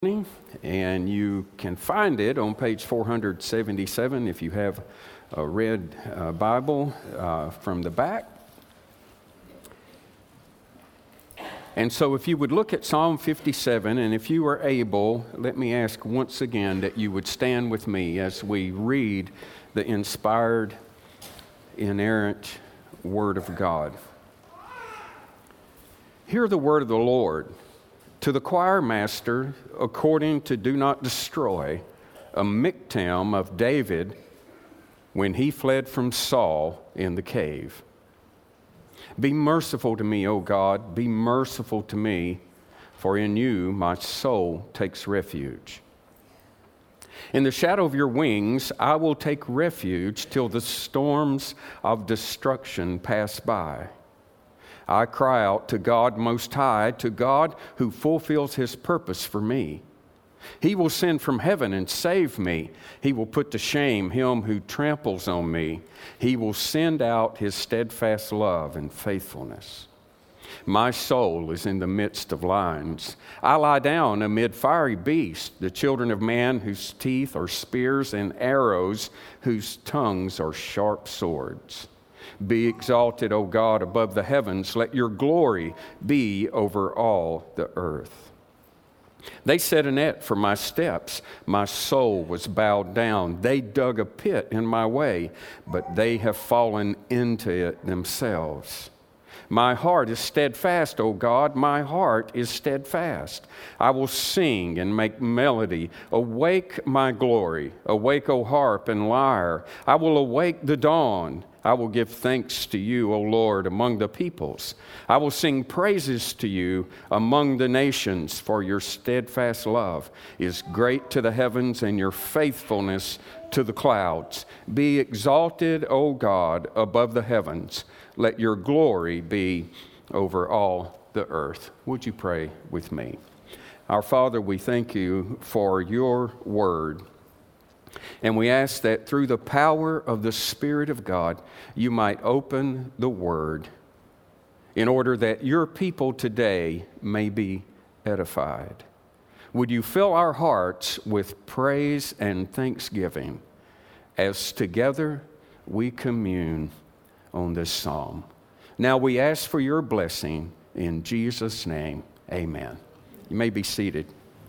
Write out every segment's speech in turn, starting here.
And you can find it on page 477 if you have a red Bible from the back. And so if you would look at Psalm 57, and if you are able, let me ask once again that you would stand with me as we read the inspired, inerrant Word of God. Hear the word of the Lord. To the choir master, according to Do Not Destroy, a miktam of David when he fled from Saul in the cave. Be merciful to me, O God, be merciful to me, for in you my soul takes refuge. In the shadow of your wings I will take refuge till the storms of destruction pass by. I cry out to God Most High, to God who fulfills His purpose for me. He will send from heaven and save me. He will put to shame him who tramples on me. He will send out His steadfast love and faithfulness. My soul is in the midst of lions. I lie down amid fiery beasts, the children of man whose teeth are spears and arrows, whose tongues are sharp swords. Be exalted, O God, above the heavens. Let your glory be over all the earth. They set a net for my steps. My soul was bowed down. They dug a pit in my way, but they have fallen into it themselves. My heart is steadfast, O God, my heart is steadfast. I will sing and make melody. Awake, my glory. Awake, O harp and lyre. I will awake the dawn. I will give thanks to you, O Lord, among the peoples. I will sing praises to you among the nations, for your steadfast love is great to the heavens and your faithfulness to the clouds. Be exalted, O God, above the heavens. Let your glory be over all the earth. Would you pray with me? Our Father, we thank you for your word. And we ask that through the power of the Spirit of God, you might open the Word in order that your people today may be edified. Would you fill our hearts with praise and thanksgiving as together we commune on this psalm. Now we ask for your blessing in Jesus' name. Amen. You may be seated.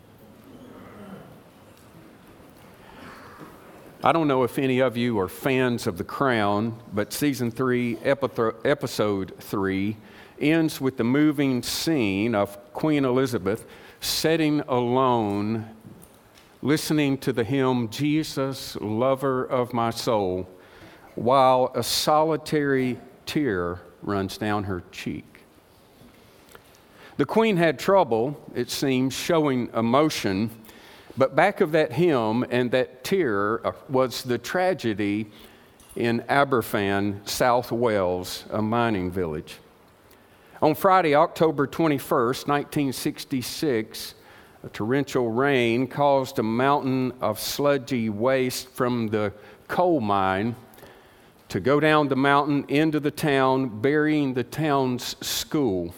I don't know if any of you are fans of The Crown, but season 3, episode 3, ends with the moving scene of Queen Elizabeth sitting alone, listening to the hymn, Jesus, Lover of My Soul, while a solitary tear runs down her cheek. The Queen had trouble, it seems, showing emotion. But back of that hymn and that tear was the tragedy in Aberfan, South Wales, a mining village. On Friday, October 21st, 1966, a torrential rain caused a mountain of sludgy waste from the coal mine to go down the mountain into the town, burying the town's school.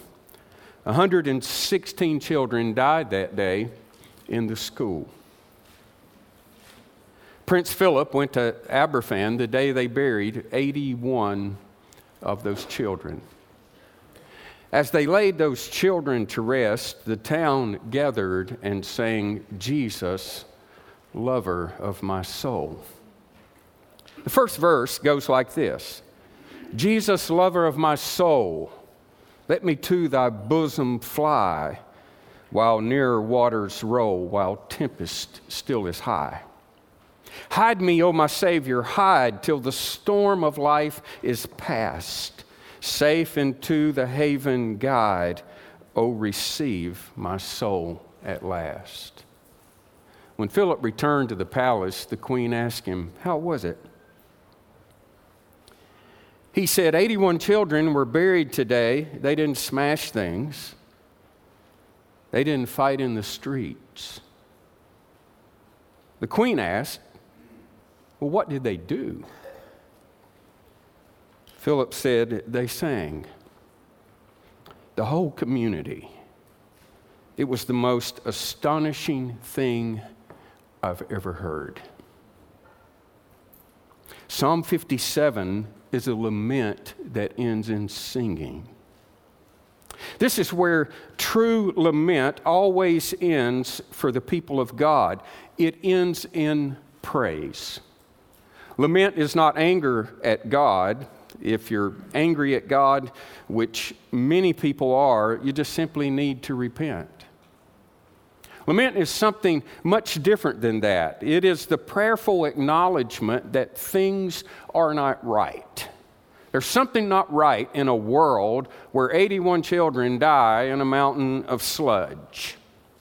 116 children died that day in the school. Prince Philip went to Aberfan the day they buried 81 of those children. As they laid those children to rest, the town gathered and sang, Jesus, Lover of My Soul. The first verse goes like this: Jesus, Lover of my soul, let me to thy bosom fly, while nearer waters roll, while tempest still is high. Hide me, O my Savior, hide, till the storm of life is past. Safe into the haven guide, O receive my soul at last. When Philip returned to the palace, the queen asked him, how was it? He said, 81 children were buried today. They didn't smash things. They didn't fight in the streets. The queen asked, well, what did they do? Philip said, they sang. The whole community It was the most astonishing thing I've ever heard. Psalm 57 is a lament that ends in singing. This is where true lament always ends for the people of God. It ends in praise. Lament is not anger at God. If you're angry at God, which many people are, you just simply need to repent. Lament is something much different than that. It is the prayerful acknowledgement that things are not right. There's something not right in a world where 81 children die in a mountain of sludge.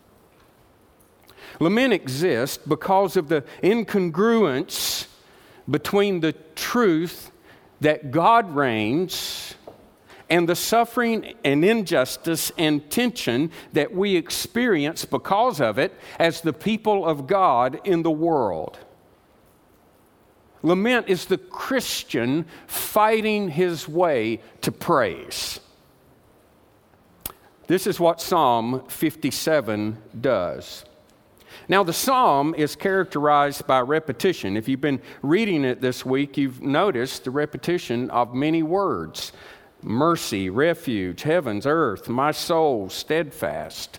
Lament exists because of the incongruence between the truth that God reigns and the suffering and injustice and tension that we experience because of it as the people of God in the world. Lament is the Christian fighting his way to praise. This is what Psalm 57 does. Now, the psalm is characterized by repetition. If you've been reading it this week, you've noticed the repetition of many words. Mercy, refuge, heavens, earth, my soul, steadfast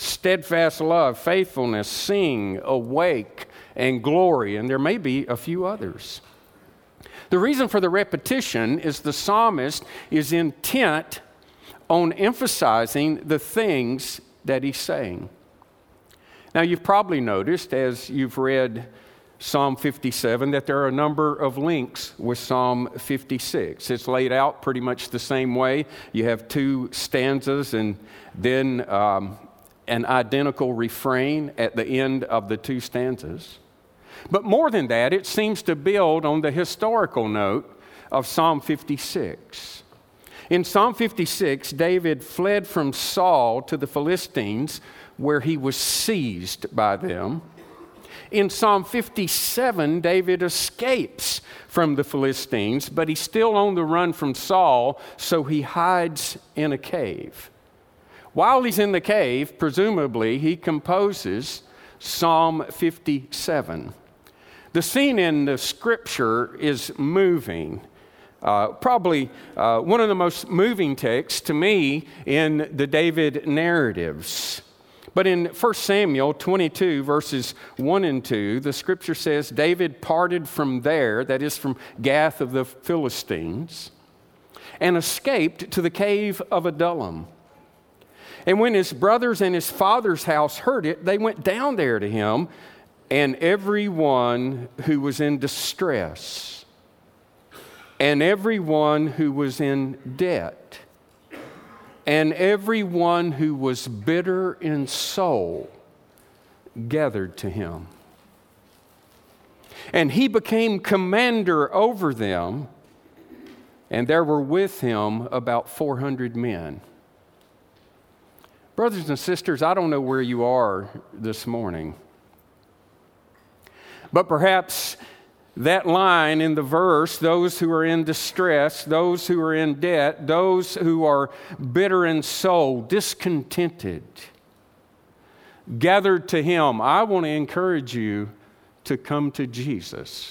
love, faithfulness, sing, awake, and glory. And there may be a few others. The reason for the repetition is the psalmist is intent on emphasizing the things that he's saying. Now, you've probably noticed as you've read Psalm 57 that there are a number of links with Psalm 56. It's laid out pretty much the same way. You have two stanzas and then an identical refrain at the end of the two stanzas. But more than that, it seems to build on the historical note of Psalm 56. In Psalm 56, David fled from Saul to the Philistines, where he was seized by them. In Psalm 57, David escapes from the Philistines, but he's still on the run from Saul, so he hides in a cave. While he's in the cave, presumably, he composes Psalm 57. The scene in the scripture is moving. Probably one of the most moving texts to me in the David narratives. But in 1 Samuel 22, verses 1 and 2, the scripture says, David parted from there, that is from Gath of the Philistines, and escaped to the cave of Adullam. And when his brothers and his father's house heard it, they went down there to him, and everyone who was in distress, and everyone who was in debt, and everyone who was bitter in soul gathered to him. And he became commander over them, and there were with him about 400 men. Brothers and sisters, I don't know where you are this morning, but perhaps that line in the verse, those who are in distress, those who are in debt, those who are bitter in soul, discontented, gathered to him. I want to encourage you to come to Jesus.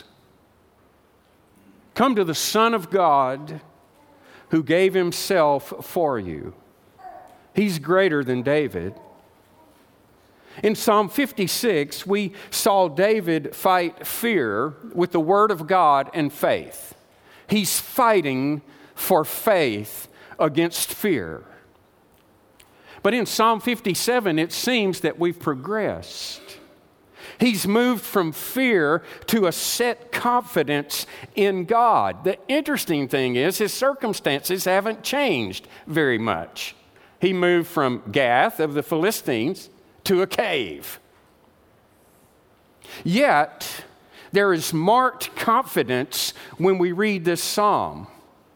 Come to the Son of God who gave himself for you. He's greater than David. In Psalm 56, we saw David fight fear with the Word of God and faith. He's fighting for faith against fear. But in Psalm 57, it seems that we've progressed. He's moved from fear to a set confidence in God. The interesting thing is his circumstances haven't changed very much. He moved from Gath of the Philistines to a cave. Yet, there is marked confidence when we read this psalm.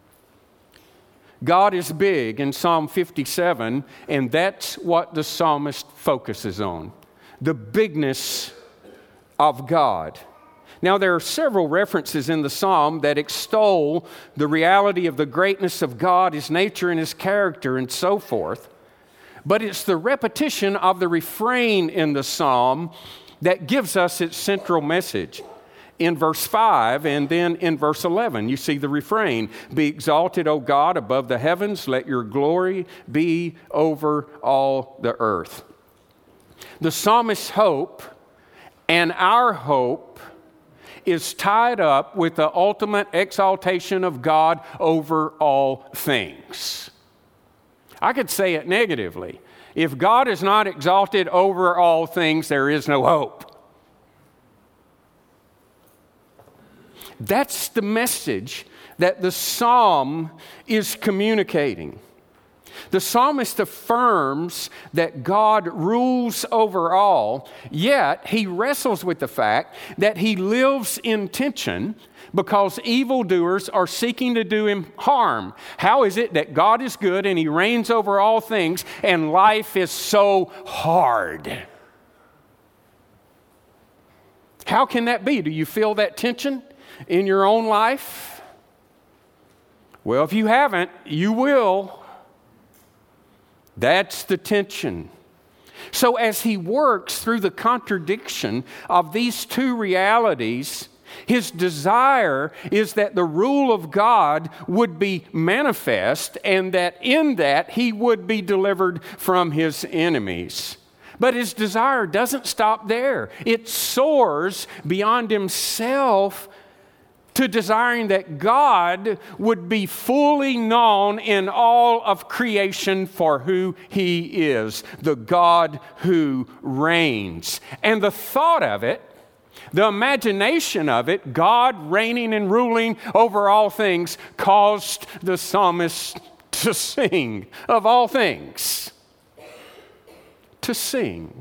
God is big in Psalm 57, and that's what the psalmist focuses on, the bigness of God. Now, there are several references in the psalm that extol the reality of the greatness of God, his nature and his character, and so forth. but it's the repetition of the refrain in the psalm that gives us its central message. In verse 5 and then in verse 11, you see the refrain, "Be exalted, O God, above the heavens, let your glory be over all the earth." The psalmist's hope and our hope is tied up with the ultimate exaltation of God over all things. I could say it negatively. If God is not exalted over all things, there is no hope. That's the message that the psalm is communicating. The psalmist affirms that God rules over all, yet he wrestles with the fact that he lives in tension because evildoers are seeking to do him harm. How is it that God is good and he reigns over all things and life is so hard? How can that be? Do you feel that tension in your own life? Well, if you haven't, you will. That's the tension. So as he works through the contradiction of these two realities, his desire is that the rule of God would be manifest and that in that he would be delivered from his enemies. But his desire doesn't stop there. It soars beyond himself to desiring that God would be fully known in all of creation for who he is, the God who reigns. And the thought of it, the imagination of it, God reigning and ruling over all things, caused the psalmist to sing, of all things, to sing.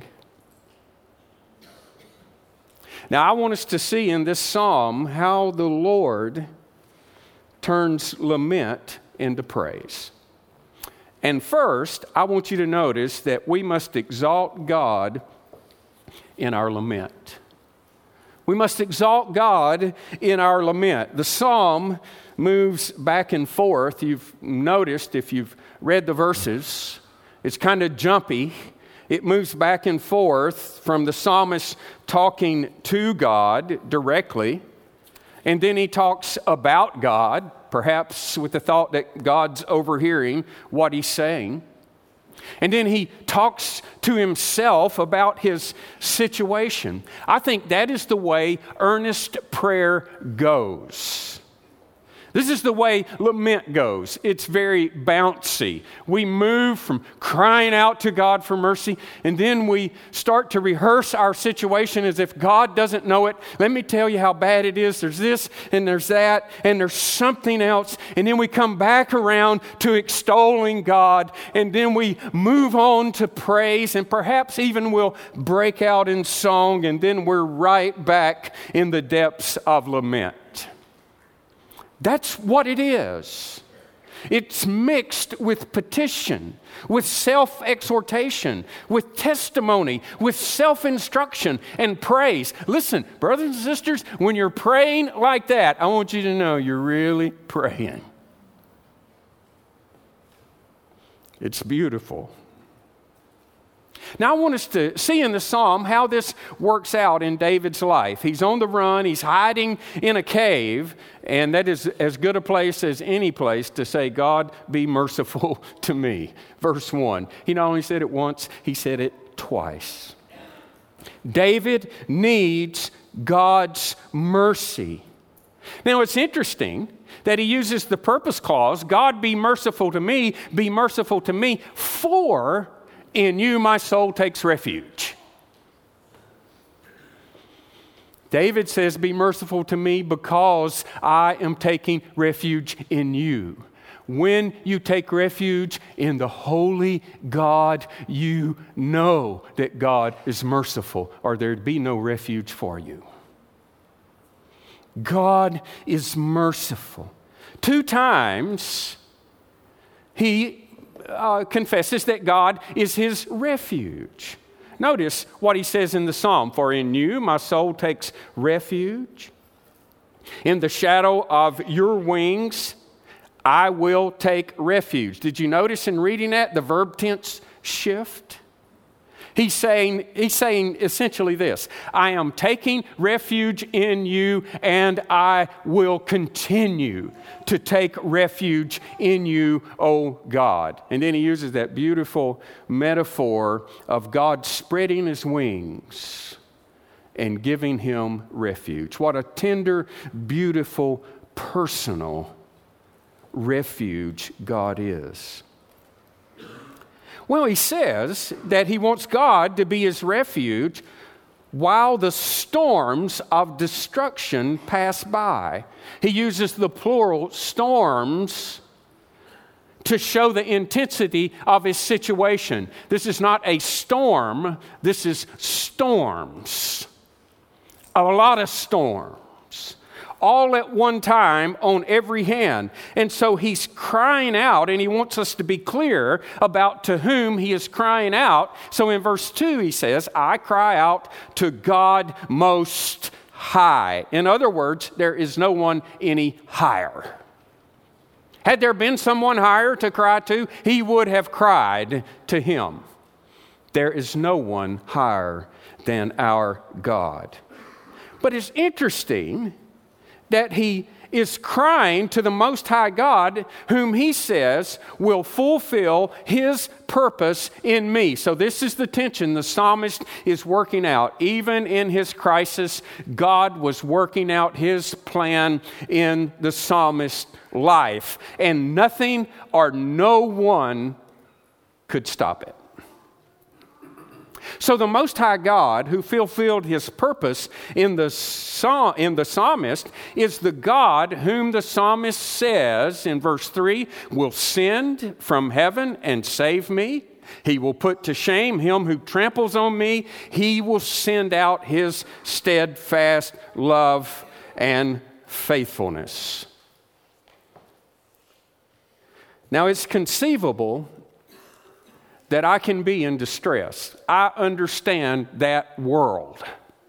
Now, I want us to see in this psalm how the Lord turns lament into praise. And first, I want you to notice that we must exalt God in our lament. We must exalt God in our lament. The psalm moves back and forth. You've noticed if you've read the verses, it's kind of jumpy. It moves back and forth from the psalmist talking to God directly, and then he talks about God, perhaps with the thought that God's overhearing what he's saying. And then he talks to himself about his situation. I think that is the way earnest prayer goes. This is the way lament goes. It's very bouncy. We move from crying out to God for mercy, and then we start to rehearse our situation as if God doesn't know it. Let me tell you how bad it is. There's this, and there's that, and there's something else. And then we come back around to extolling God, and then we move on to praise, and perhaps even we'll break out in song, and then we're right back in the depths of lament. That's what it is. It's mixed with petition, with self-exhortation, with testimony, with self-instruction and praise. Listen, brothers and sisters, when you're praying like that, I want you to know you're really praying. It's beautiful. Now, I want us to see in the psalm how this works out in David's life. He's on the run. He's hiding in a cave, and that is as good a place as any place to say, God, be merciful to me. Verse 1. He not only said it once, he said it twice. David needs God's mercy. Now, it's interesting that he uses the purpose clause, God, be merciful to me, for in you my soul takes refuge. David says, be merciful to me because I am taking refuge in you. When you take refuge in the holy God, you know that God is merciful, or there'd be no refuge for you. God is merciful. 2 times he confesses that God is his refuge. Notice what he says in the psalm, for in you my soul takes refuge. In the shadow of your wings I will take refuge. Did you notice in reading that the verb tense shift? He's saying essentially this: I am taking refuge in you, and I will continue to take refuge in you, O God. And then he uses that beautiful metaphor of God spreading his wings and giving him refuge. What a tender, beautiful, personal refuge God is. Well, he says that he wants God to be his refuge while the storms of destruction pass by. He uses the plural storms to show the intensity of his situation. This is not a storm, this is storms. A lot of storms. All at one time on every hand. And so he's crying out, and he wants us to be clear about to whom he is crying out. So in verse 2 he says, I cry out to God Most High. In other words, there is no one any higher. Had there been someone higher to cry to, he would have cried to him. There is no one higher than our God. But it's interesting that he is crying to the Most High God, whom he says will fulfill his purpose in me. So this is the tension the psalmist is working out. Even in his crisis, God was working out his plan in the psalmist's life. And nothing or no one could stop it. So the Most High God, who fulfilled his purpose in the psalmist, is the God whom the psalmist says in verse 3, will send from heaven and save me. He will put to shame him who tramples on me. He will send out his steadfast love and faithfulness. Now it's conceivable that I can be in distress. I understand that world.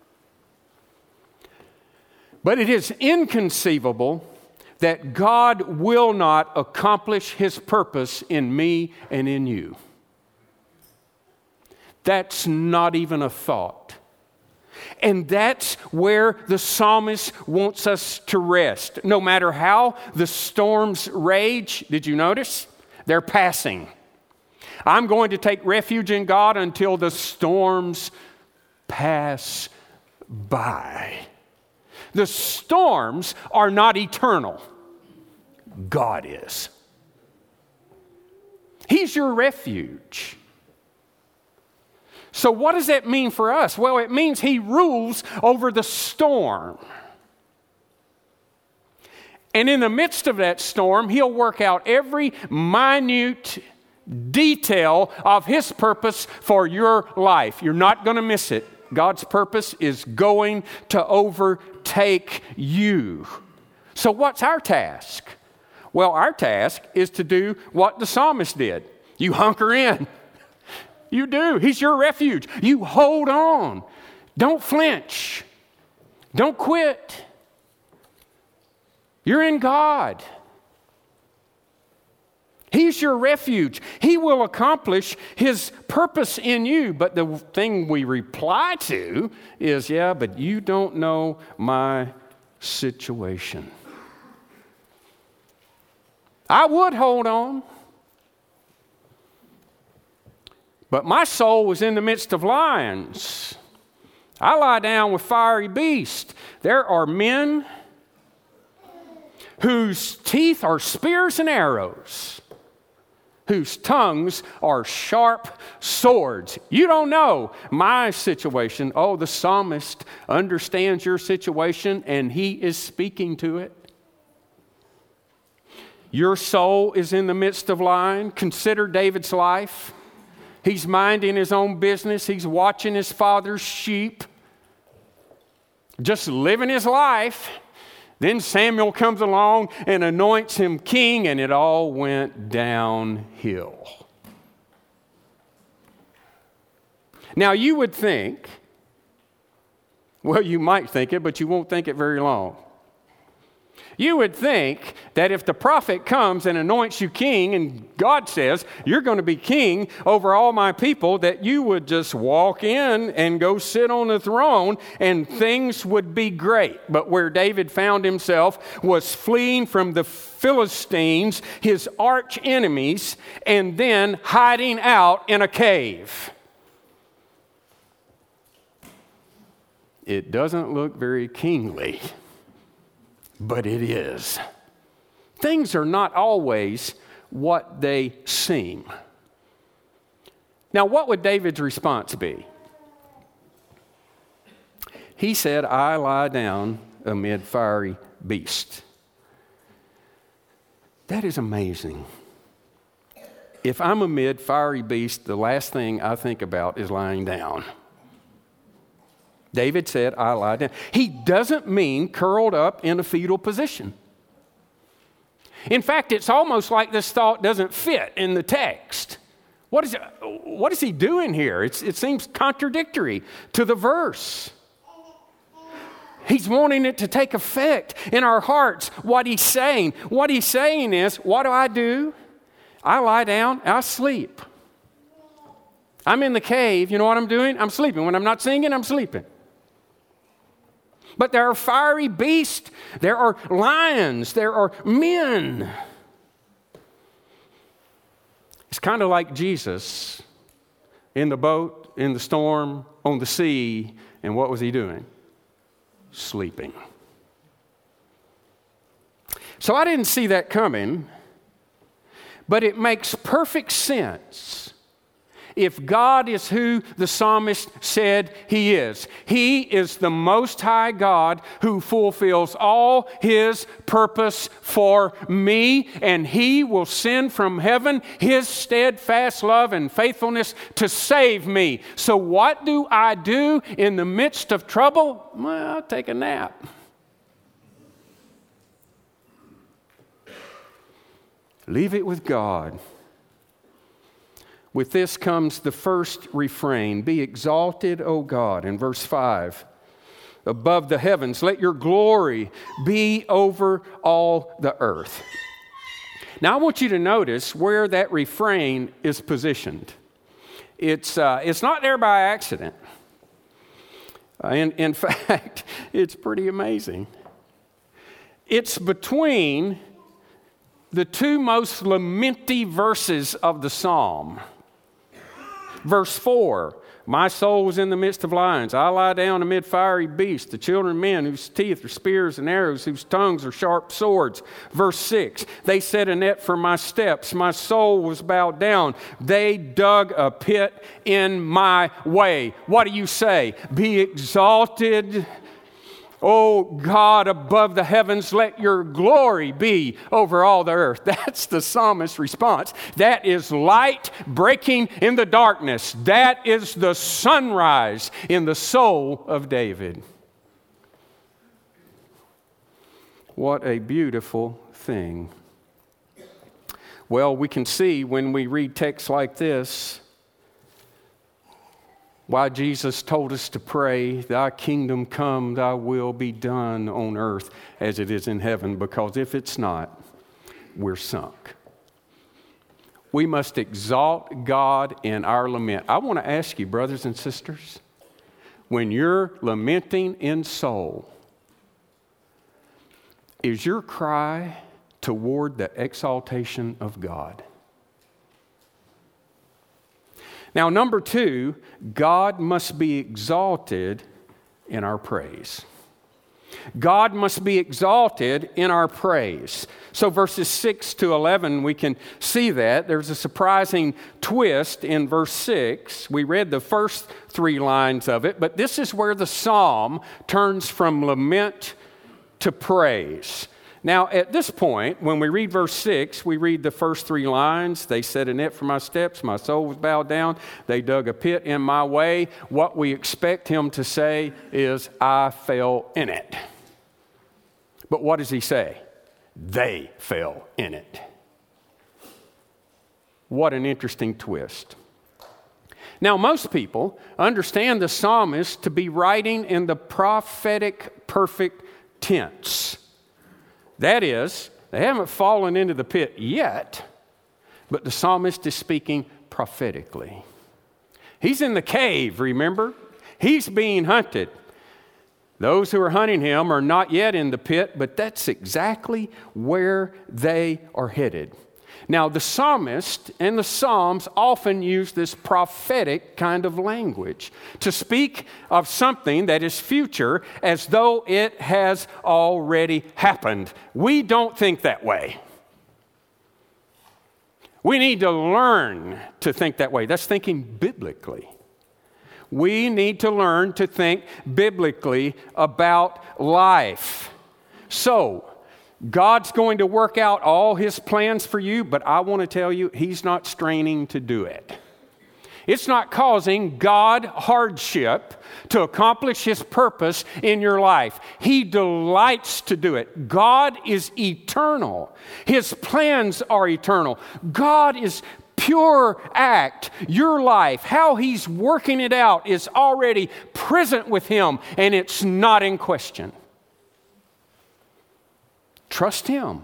But it is inconceivable that God will not accomplish his purpose in me and in you. That's not even a thought. And that's where the psalmist wants us to rest. No matter how the storms rage, did you notice? They're passing. I'm going to take refuge in God until the storms pass by. The storms are not eternal. God is. He's your refuge. So what does that mean for us? Well, it means he rules over the storm. And in the midst of that storm, he'll work out every minute detail of his purpose for your life. You're not going to miss it. God's purpose is going to overtake you. So what's our task? Well, our task is to do what the psalmist did. You hunker in. You do. He's your refuge. You hold on. Don't flinch. Don't quit. You're in God. He's your refuge. He will accomplish his purpose in you. But the thing we reply to is, yeah, but you don't know my situation. I would hold on. But my soul was in the midst of lions. I lie down with fiery beasts. There are men whose teeth are spears and arrows, whose tongues are sharp swords. You don't know my situation. Oh, the psalmist understands your situation, and he is speaking to it. Your soul is in the midst of lion. Consider David's life. He's minding his own business. He's watching his father's sheep, just living his life. Then Samuel comes along and anoints him king, and it all went downhill. Now you would think, well, you might think it, but you won't think it very long. You would think that if the prophet comes and anoints you king, and God says, you're going to be king over all my people, that you would just walk in and go sit on the throne and things would be great. But where David found himself was fleeing from the Philistines, his arch enemies, and then hiding out in a cave. It doesn't look very kingly. But it is. Things are not always what they seem. Now, what would David's response be? He said, I lie down amid fiery beasts. That is amazing. If I'm amid fiery beasts, the last thing I think about is lying down. David said, I lie down. He doesn't mean curled up in a fetal position. In fact, it's almost like this thought doesn't fit in the text. What is he doing here? It seems contradictory to the verse. He's wanting it to take effect in our hearts, what he's saying. What he's saying is, what do? I lie down, I sleep. I'm in the cave, you know what I'm doing? I'm sleeping. When I'm not singing, I'm sleeping. But there are fiery beasts, there are lions, there are men. It's kind of like Jesus in the boat, in the storm, on the sea, and what was he doing? Sleeping. So I didn't see that coming, but it makes perfect sense. If God is who the psalmist said he is the Most High God who fulfills all his purpose for me, and he will send from heaven his steadfast love and faithfulness to save me. So what do I do in the midst of trouble? Well, I'll take a nap. Leave it with God. With this comes the first refrain, be exalted, O God, in verse 5. Above the heavens, let your glory be over all the earth. Now I want you to notice where that refrain is positioned. It's not there by accident. In fact, it's pretty amazing. It's between the two most lamenty verses of the psalm. Verse 4, my soul was in the midst of lions. I lie down amid fiery beasts, the children of men whose teeth are spears and arrows, whose tongues are sharp swords. Verse 6, they set a net for my steps. My soul was bowed down. They dug a pit in my way. What do you say? Be exalted, O God, above the heavens, let your glory be over all the earth. That's the psalmist's response. That is light breaking in the darkness. That is the sunrise in the soul of David. What a beautiful thing. Well, we can see when we read texts like this why Jesus told us to pray, thy kingdom come, thy will be done on earth as it is in heaven, because if it's not, we're sunk. We must exalt God in our lament. I want to ask you, brothers and sisters, when you're lamenting in soul, is your cry toward the exaltation of God? Now, number 2, God must be exalted in our praise. God must be exalted in our praise. So verses 6 to 11, we can see that. There's a surprising twist in verse 6. We read the first 3 lines of it, but this is where the psalm turns from lament to praise. Now, at this point, when we read verse 6, we read the first 3 lines. They set a net for my steps. My soul was bowed down. They dug a pit in my way. What we expect him to say is, I fell in it. But what does he say? They fell in it. What an interesting twist. Now, most people understand the psalmist to be writing in the prophetic perfect tense. That is, they haven't fallen into the pit yet, but the psalmist is speaking prophetically. He's in the cave, remember? He's being hunted. Those who are hunting him are not yet in the pit, but that's exactly where they are headed. Now, the psalmist and the Psalms often use this prophetic kind of language to speak of something that is future as though it has already happened. We don't think that way. We need to learn to think that way. That's thinking biblically. We need to learn to think biblically about life. So, God's going to work out all His plans for you, but I want to tell you, He's not straining to do it. It's not causing God hardship to accomplish His purpose in your life. He delights to do it. God is eternal. His plans are eternal. God is pure act. Your life, how He's working it out, is already present with Him, and it's not in question. Trust Him.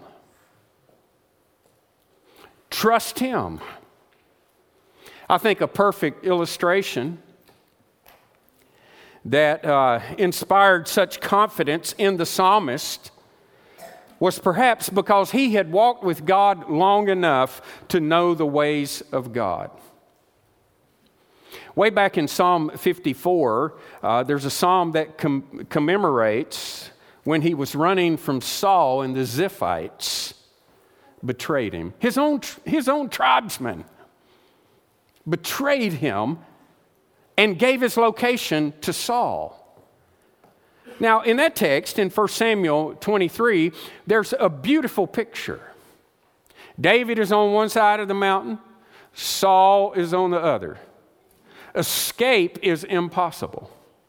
Trust Him. I think a perfect illustration that inspired such confidence in the psalmist was perhaps because he had walked with God long enough to know the ways of God. Way back in Psalm 54, there's a psalm that commemorates when he was running from Saul and the Ziphites betrayed him. His own tribesmen betrayed him and gave his location to Saul. Now, in that text, in 1 Samuel 23, there's a beautiful picture. David is on one side of the mountain, Saul is on the other. Escape is impossible.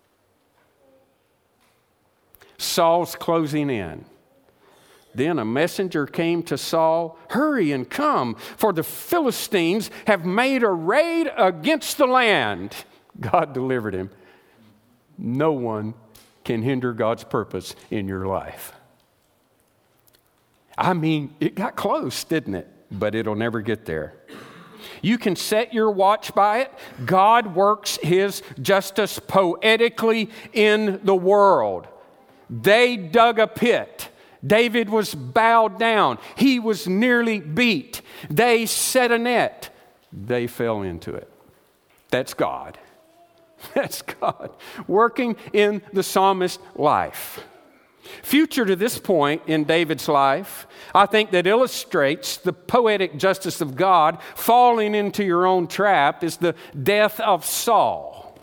Saul's closing in. Then a messenger came to Saul, "Hurry and come, for the Philistines have made a raid against the land." God delivered him. No one can hinder God's purpose in your life. I mean, it got close, didn't it? But it'll never get there. You can set your watch by it. God works His justice poetically in the world. They dug a pit. David was bowed down. He was nearly beat. They set a net. They fell into it. That's God. That's God working in the psalmist's life. Future to this point in David's life, I think that illustrates the poetic justice of God falling into your own trap is the death of Saul.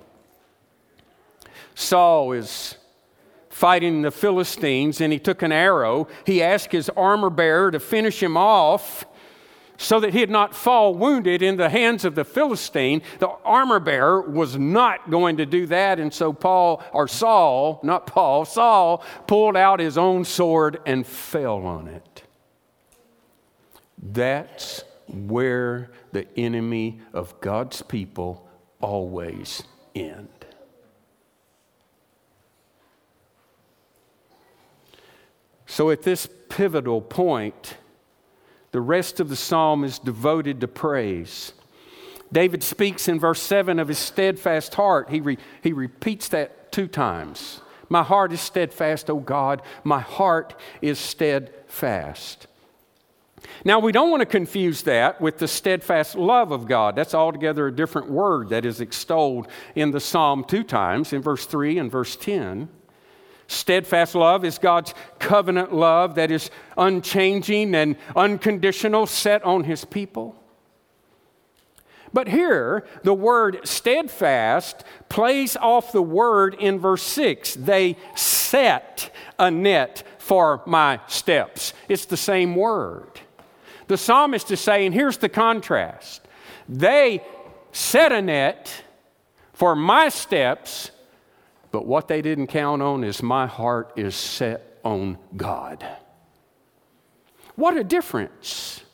Saul is fighting the Philistines, and he took an arrow. He asked his armor bearer to finish him off so that he'd not fall wounded in the hands of the Philistine. The armor bearer was not going to do that, and so Saul pulled out his own sword and fell on it. That's where the enemy of God's people always end. So at this pivotal point, the rest of the psalm is devoted to praise. David speaks in verse 7 of his steadfast heart. He repeats that 2 times. My heart is steadfast, O God. My heart is steadfast. Now, we don't want to confuse that with the steadfast love of God. That's altogether a different word that is extolled in the psalm 2 times, in verse 3 and verse 10. Steadfast love is God's covenant love that is unchanging and unconditional, set on His people. But here, the word steadfast plays off the word in verse 6. They set a net for my steps. It's the same word. The psalmist is saying, here's the contrast. They set a net for my steps, but what they didn't count on is my heart is set on God. What a difference.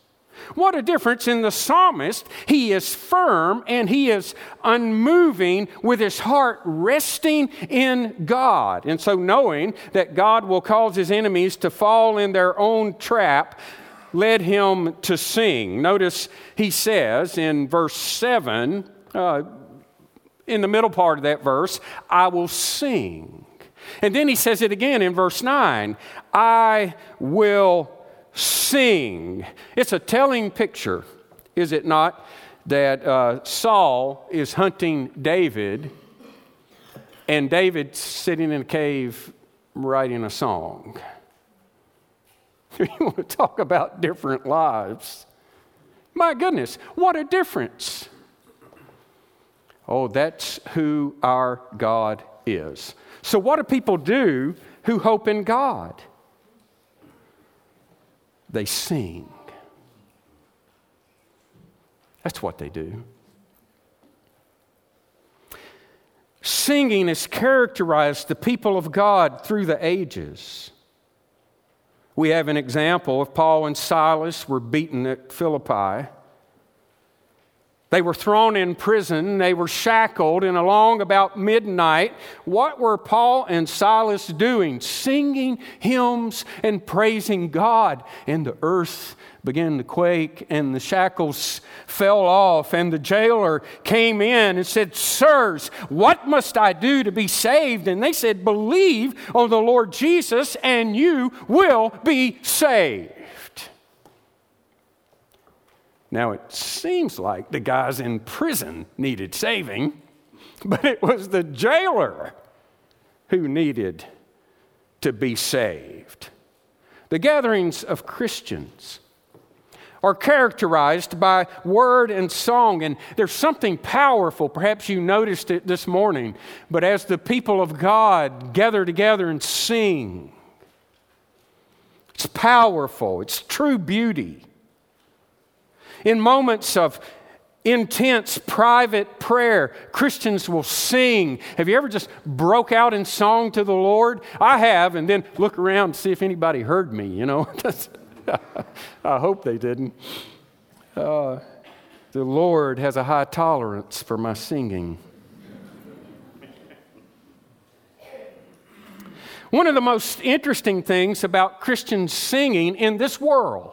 What a difference in the psalmist. He is firm and he is unmoving with his heart resting in God. And so knowing that God will cause his enemies to fall in their own trap led him to sing. Notice he says in verse 7, in the middle part of that verse, I will sing. And then he says it again in verse 9, I will sing. It's a telling picture, is it not, that Saul is hunting David and David's sitting in a cave writing a song. You want to talk about different lives. My goodness, what a difference. Oh, that's who our God is. So what do people do who hope in God? They sing. That's what they do. Singing has characterized the people of God through the ages. We have an example of Paul and Silas were beaten at Philippi. They were thrown in prison. They were shackled, and along about midnight, what were Paul and Silas doing? Singing hymns and praising God. And the earth began to quake, and the shackles fell off, and the jailer came in and said, Sirs, what must I do to be saved? And they said, believe on the Lord Jesus, and you will be saved. Now, it seems like the guys in prison needed saving, but it was the jailer who needed to be saved. The gatherings of Christians are characterized by word and song, and there's something powerful. Perhaps you noticed it this morning, but as the people of God gather together and sing, it's powerful, it's true beauty. In moments of intense private prayer, Christians will sing. Have you ever just broke out in song to the Lord? I have, and then look around and see if anybody heard me, you know. I hope they didn't. The Lord has a high tolerance for my singing. One of the most interesting things about Christian singing in this world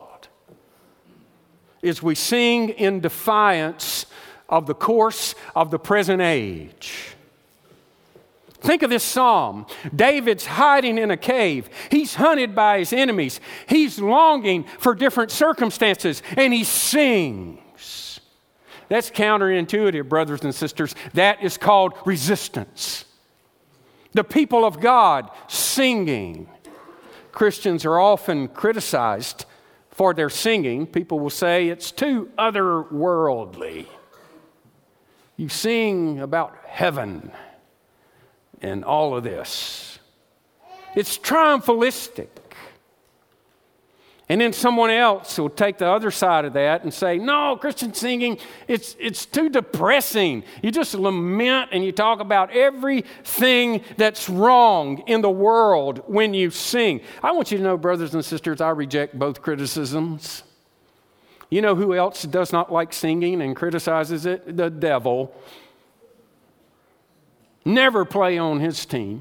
is we sing in defiance of the course of the present age. Think of this psalm. David's hiding in a cave. He's hunted by his enemies. He's longing for different circumstances, and he sings. That's counterintuitive, brothers and sisters. That is called resistance. The people of God singing. Christians are often criticized for their singing. People will say it's too otherworldly. You sing about heaven and all of this. It's triumphalistic. And then someone else will take the other side of that and say, no, Christian singing, it's too depressing. You just lament and you talk about everything that's wrong in the world when you sing. I want you to know, brothers and sisters, I reject both criticisms. You know who else does not like singing and criticizes it? The devil. Never play on his team.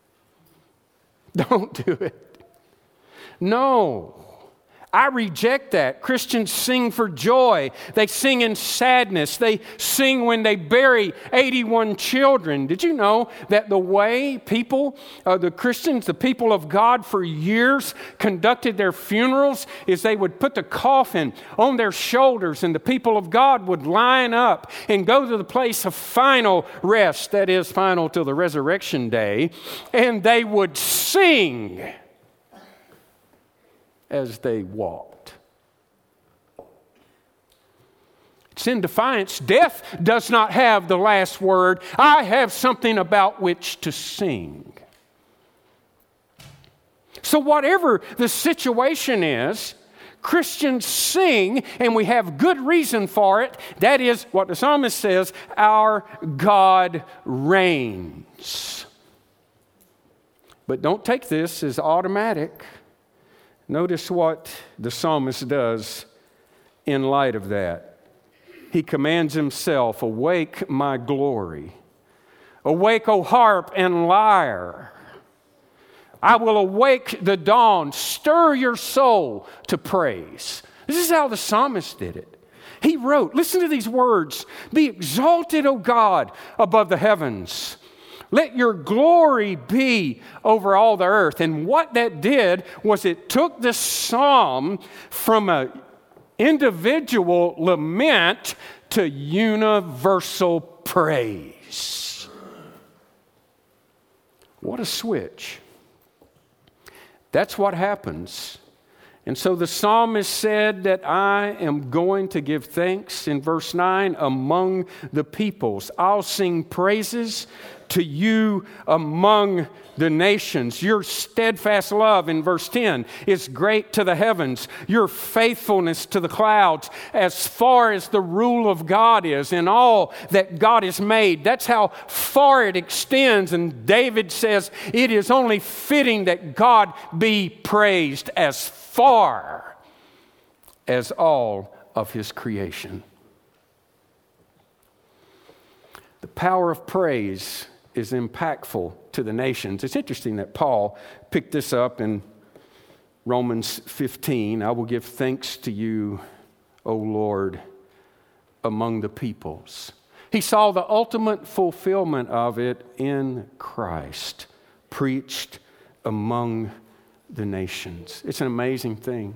Don't do it. No. I reject that. Christians sing for joy. They sing in sadness. They sing when they bury 81 children. Did you know that the way people, the Christians, the people of God for years conducted their funerals is they would put the coffin on their shoulders and the people of God would line up and go to the place of final rest, that is final till the resurrection day, and they would sing as they walked. It's in defiance. Death does not have the last word. I have something about which to sing. So whatever the situation is, Christians sing, and we have good reason for it. That is what the psalmist says, our God reigns. But don't take this as automatic. Notice what the psalmist does in light of that. He commands himself, awake my glory. Awake, O harp and lyre. I will awake the dawn. Stir your soul to praise. This is how the psalmist did it. He wrote, listen to these words, be exalted, O God, above the heavens. Let your glory be over all the earth. And what that did was it took the psalm from an individual lament to universal praise. What a switch. That's what happens. And so the psalmist said that I am going to give thanks in verse 9 among the peoples. I'll sing praises to you among the nations. Your steadfast love in verse 10 is great to the heavens. Your faithfulness to the clouds, as far as the rule of God is in all that God has made. That's how far it extends. And David says it is only fitting that God be praised as far as all of his creation. The power of praise is impactful to the nations. It's interesting that Paul picked this up in Romans 15. I will give thanks to you, O Lord, among the peoples. He saw the ultimate fulfillment of it in Christ, preached among the nations. It's an amazing thing.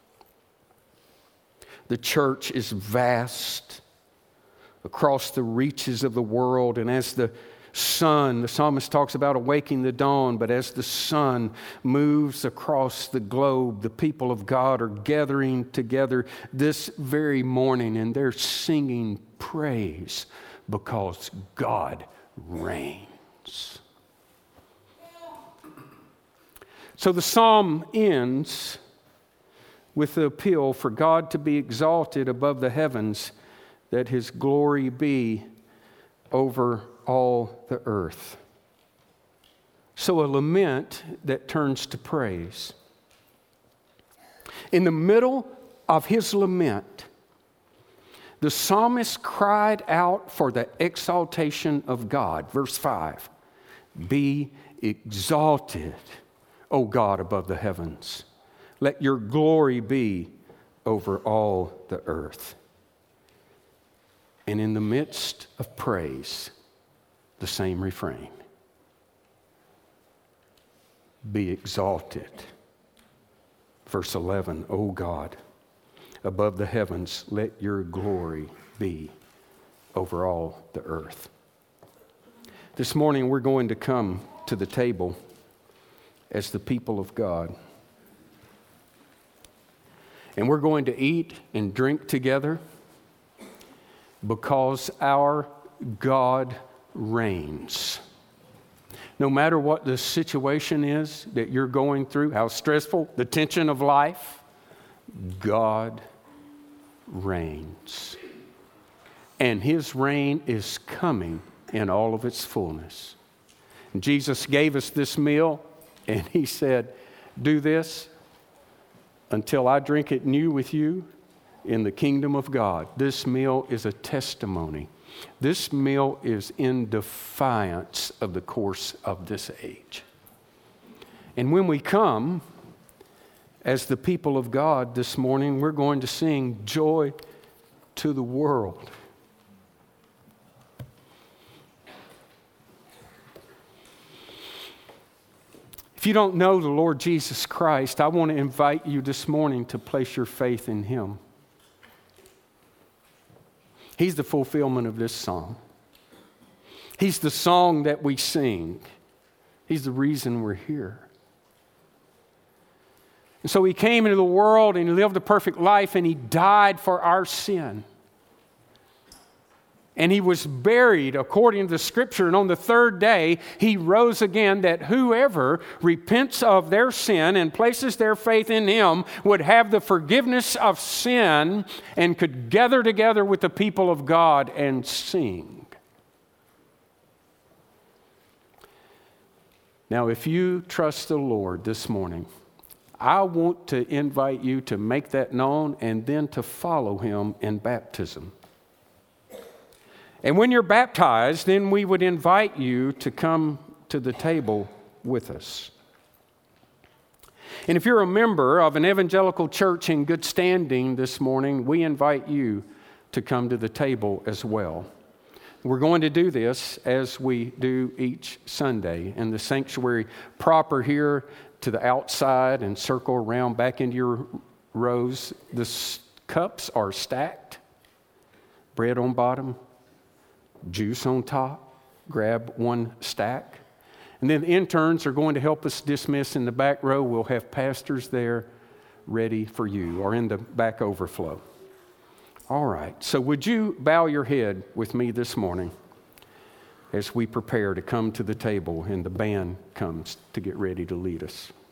The church is vast across the reaches of the world, and as the sun, the psalmist talks about awaking the dawn, but as the sun moves across the globe, the people of God are gathering together this very morning, and they're singing praise because God reigns. So the psalm ends with the appeal for God to be exalted above the heavens, that his glory be over all the earth. So a lament that turns to praise. In the middle of his lament, the psalmist cried out for the exaltation of God. Verse 5, be exalted, O God, above the heavens. Let your glory be over all the earth. And in the midst of praise, the same refrain. Be exalted. Verse 11, O God, above the heavens, let your glory be over all the earth. This morning we're going to come to the table as the people of God. And we're going to eat and drink together because our God reigns. No matter what the situation is that you're going through, how stressful, the tension of life, God reigns. And his reign is coming in all of its fullness. And Jesus gave us this meal, and he said, do this until I drink it new with you in the kingdom of God. This meal is a testimony. This meal is in defiance of the course of this age. And when we come as the people of God this morning, we're going to sing Joy to the World. If you don't know the Lord Jesus Christ, I want to invite you this morning to place your faith in him. He's the fulfillment of this song. He's the song that we sing. He's the reason we're here. And so he came into the world and he lived a perfect life and he died for our sin. And he was buried according to the Scripture. And on the third day, he rose again, that whoever repents of their sin and places their faith in him would have the forgiveness of sin and could gather together with the people of God and sing. Now, if you trust the Lord this morning, I want to invite you to make that known and then to follow him in baptism. And when you're baptized, then we would invite you to come to the table with us. And if you're a member of an evangelical church in good standing this morning, we invite you to come to the table as well. We're going to do this as we do each Sunday in the sanctuary proper here to the outside and circle around back into your rows. The cups are stacked, bread on bottom, juice on top. Grab one stack. And then the interns are going to help us dismiss in the back row. We'll have pastors there ready for you or in the back overflow. All right, so would you bow your head with me this morning as we prepare to come to the table and the band comes to get ready to lead us?